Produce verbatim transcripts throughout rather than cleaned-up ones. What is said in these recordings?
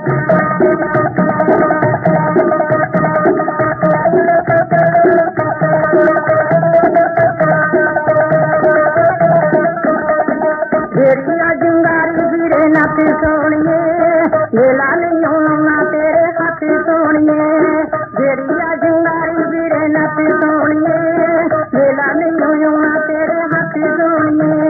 जेरिया जिंगारी वीरे नत सोनिए मेला नहीं होना तेरे हाथ सोनिए जेरिया जिंगारी वीरे नत सोनिए मेला नहीं होना तेरे हाथ सोनिए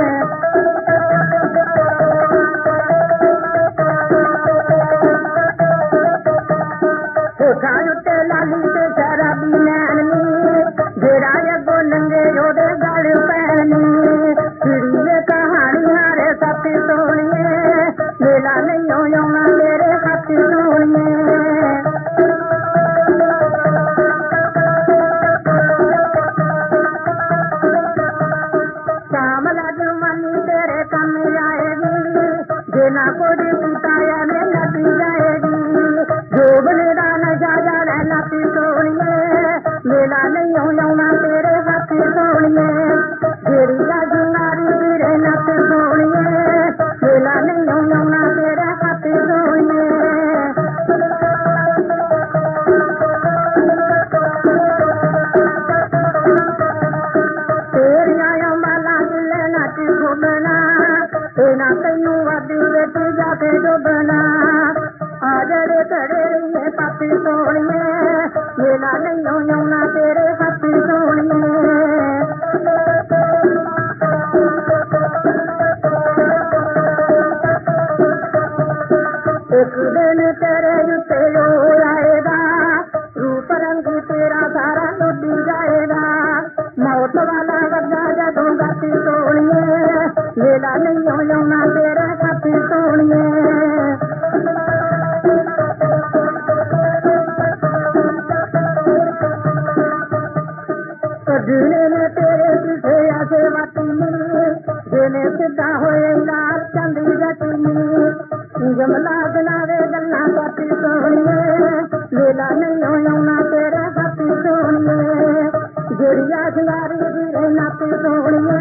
कोठा उत्ते लाली ते शराबी नैननी जेरा अगो नंगे ओदे गल पैनी चिड़िए कहानी हारे सत सोनिए मेला नहीं होना मेरे हाथ सोनिए श्यामला जमानी तेरे कम आएगी जेना कुछ पिताया ने नदी जाएगी जोबने का नशा जाने नती सोनिए मेला नहीं होना तेरे हाथ सोनिए जेरिया जिंगारी वीरे नत सोनिए मेला नहीं होना तेरे हाथ सोनिए तेरिया माला जिले नच घूमना तेना तेनू वादी बेटी जाके डुबना आजरे करे ये पति सोनिए मेला नहीं होना तेरे हाथ सोनिए एक दिन तेरे जुते जो आएगा रूप रंग तेरा सारा लुटी जाएगा मौत वाला वजा जदों गति सोनिए मेला नहीं होना तेरे हाथ सोनिए जिने ने तेरे पीछे आसे वटीनी जेने सीधा होए लाल चंदी जटीनी जमला बनावे गन्ना पति सोनिए मेला नहीं होना तेरे हाथ सोनिए जेरिया जिंगारी वीरे नत सोनिए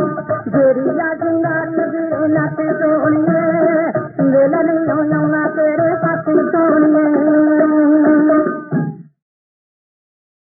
जेरिया जिंगारी वीरे नत सोनिए मेला नहीं होना तेरे